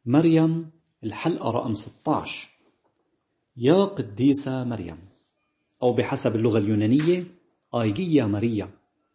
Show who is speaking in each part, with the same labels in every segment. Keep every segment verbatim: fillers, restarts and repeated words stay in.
Speaker 1: مريم الحلقة رقم ستة عشر. يا قديسة مريم، أو بحسب اللغة اليونانية آيجيا ماريا.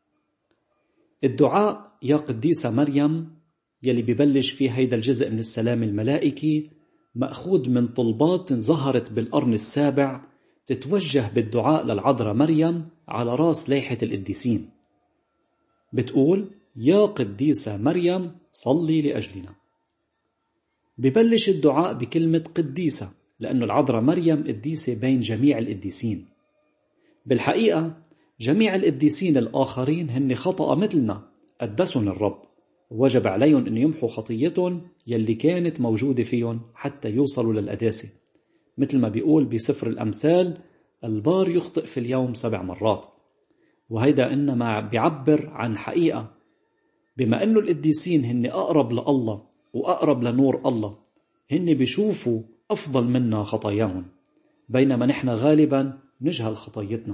Speaker 1: الدعاء يا قديسة مريم يلي ببلش فيه هيدا الجزء من السلام الملائكي مأخوذ من طلبات ظهرت بالقرن السابع تتوجه بالدعاء للعذراء مريم على راس ليحة القديسين. بتقول: يا قديسة مريم صلي لأجلنا. ببلش الدعاء بكلمة قديسة لأنه العذراء مريم قديسة بين جميع القديسين. بالحقيقة جميع القديسين الآخرين هن خطأ مثلنا، قدسهم الرب ووجب عليهم أن يمحوا خطيتهم يلي كانت موجودة فيهم حتى يوصلوا للقداسة، مثل ما بيقول بسفر الأمثال: البار يخطئ في اليوم سبع مرات. وهيدا إنما بيعبر عن حقيقة، بما أنه القديسين هن أقرب لله وأقرب لنور الله، هن بيشوفوا أفضل منا خطاياهم، بينما نحن غالبا نجهل خطايتنا.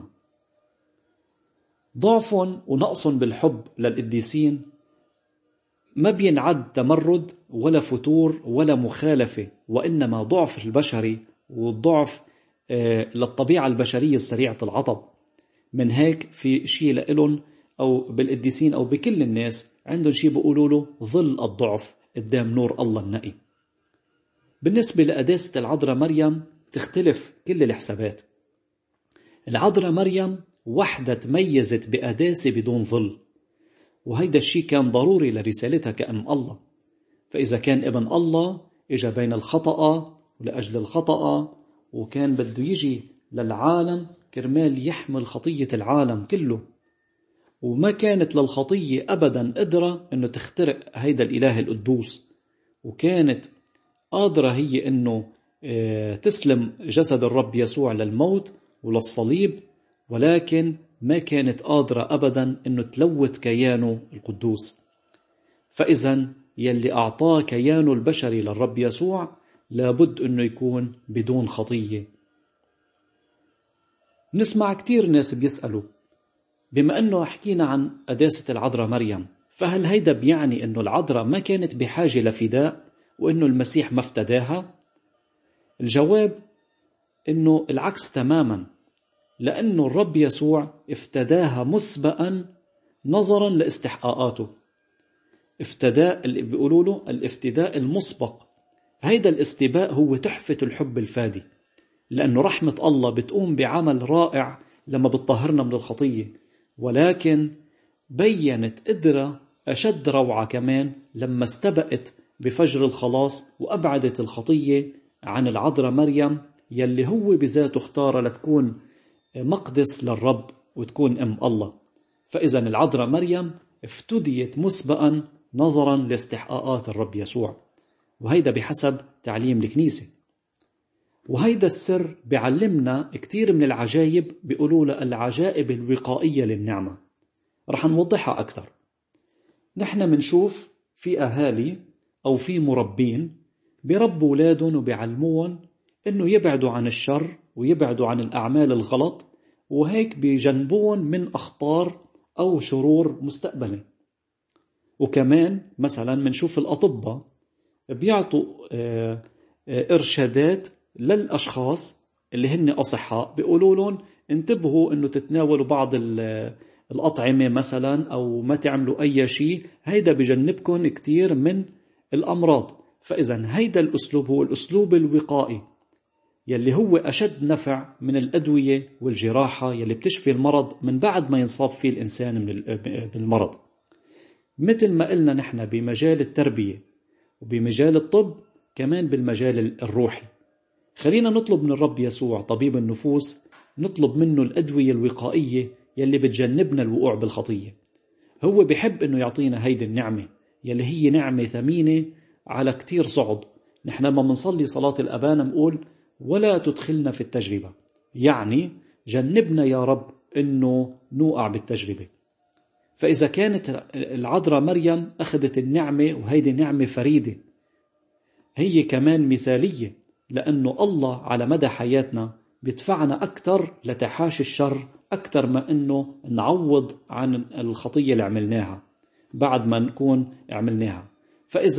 Speaker 1: ضعفهم ونقصهم بالحب للقديسين ما بينعد تمرد ولا فتور ولا مخالفة، وإنما ضعف البشري والضعف للطبيعة البشرية السريعة العطب. من هيك في شيء لإلهم أو بالقديسين أو بكل الناس عندهم شيء بيقولوا له ظل الضعف قدام نور الله النقي. بالنسبة لقداسة العذراء مريم تختلف كل الحسابات. العذراء مريم وحدة تميزت بقداسة بدون ظل، وهيدا الشيء كان ضروري لرسالتها كأم الله. فإذا كان ابن الله إجا بين الخطأ ولأجل الخطأ، وكان بده يجي للعالم كرمال يحمل خطية العالم كله، وما كانت للخطية أبدا قدرة أنه تخترق هيدا الإله القدوس، وكانت قادرة هي أنه تسلم جسد الرب يسوع للموت وللصليب، ولكن ما كانت قادرة أبدا أنه تلوث كيانه القدوس. فإذا يلي أعطاه كيانه البشري للرب يسوع لابد أنه يكون بدون خطية. نسمع كتير ناس بيسألوا: بما أنه حكينا عن قداسة العذراء مريم، فهل هيدا بيعني أنه العذراء ما كانت بحاجة لفداء وأنه المسيح ما افتداها؟ الجواب أنه العكس تماما، لأنه الرب يسوع افتداها مسبقا نظرا لاستحقاقاته. افتداء اللي بيقولوا له الافتداء المسبق، هيدا الاستباء هو تحفة الحب الفادي، لأنه رحمة الله بتقوم بعمل رائع لما بتطهرنا من الخطية، ولكن بيّنت قدرة أشد روعة كمان لما استبقت بفجر الخلاص وأبعدت الخطية عن العذراء مريم يلي هو بذاته اختار لتكون مقدس للرب وتكون أم الله. فإذا العذراء مريم افتديت مسبقا نظرا لاستحقاقات الرب يسوع، وهيدا بحسب تعليم الكنيسة. وهيدا السر بيعلمنا كتير من العجائب، بيقولوا له العجائب الوقائية للنعمة. رح نوضحها أكثر. نحن منشوف في أهالي أو في مربين بيربوا أولادهم وبيعلموهم إنه يبعدوا عن الشر ويبعدوا عن الأعمال الغلط، وهيك بيجنبون من أخطار أو شرور مستقبلة. وكمان مثلا منشوف الأطباء بيعطوا إرشادات للأشخاص اللي هن أصحاء، بيقولوا لهم انتبهوا إنه تتناولوا بعض الأطعمة مثلا أو ما تعملوا أي شيء، هيدا بجنبكم كتير من الأمراض. فإذا هيدا الأسلوب هو الأسلوب الوقائي يلي هو أشد نفع من الأدوية والجراحة يلي بتشفي المرض من بعد ما ينصاب فيه الإنسان بالمرض. مثل ما قلنا نحن بمجال التربية وبمجال الطب، كمان بالمجال الروحي. خلينا نطلب من الرب يسوع طبيب النفوس، نطلب منه الأدوية الوقائية يلي بتجنبنا الوقوع بالخطية. هو بيحب إنه يعطينا هيدي النعمة يلي هي نعمة ثمينة على كتير صعد. نحن لما منصلي صلاة الأبانا نقول: ولا تدخلنا في التجربة، يعني جنبنا يا رب إنه نوقع بالتجربة. فإذا كانت العذراء مريم أخذت النعمة، وهيدي نعمة فريدة، هي كمان مثالية، لأنه الله على مدى حياتنا بيدفعنا أكثر لتحاشي الشر أكثر ما أنه نعوض عن الخطية اللي عملناها بعد ما نكون عملناها. فإذا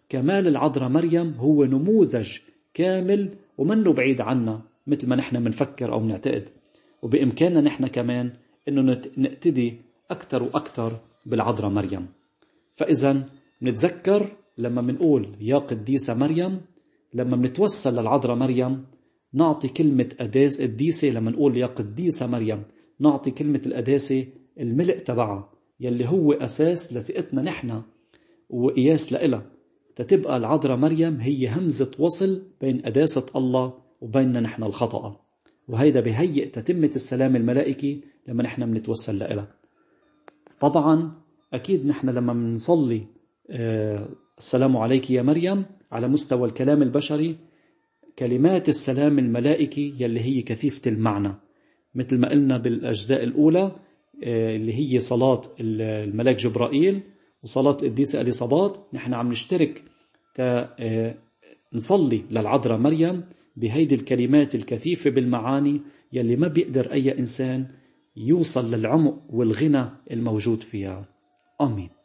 Speaker 1: كمال العذراء مريم هو نموذج كامل ومنه بعيد عنا مثل ما نحن منفكر أو نعتقد، وبإمكاننا نحن كمان أنه نقتدي أكثر وأكثر بالعذراء مريم. فإذا نتذكر لما منقول يا قديسة مريم، لما منتوسل للعذراء مريم نعطي كلمة قديسة. لما نقول يا قديسة مريم نعطي كلمة القداسة الملء تبعها يلي هو أساس لثقتنا نحن وقياس لإلها، تتبقى العذراء مريم هي همزة وصل بين قداسة الله وبيننا نحن الخطأ. وهيدا بهيئ تتمة السلام الملائكي لما نحن منتوسل لإلها. طبعا أكيد نحن لما منصلي آه السلام عليك يا مريم على مستوى الكلام البشري، كلمات السلام الملائكي يلي هي كثيفة المعنى مثل ما قلنا بالأجزاء الأولى آه اللي هي صلاة الملاك جبرائيل وصلاة القديسة إليصابات، نحن عم نشترك نصلي للعذراء مريم بهيدي الكلمات الكثيفة بالمعاني يلي ما بيقدر أي إنسان يوصل للعمق والغنى الموجود فيها. آمين.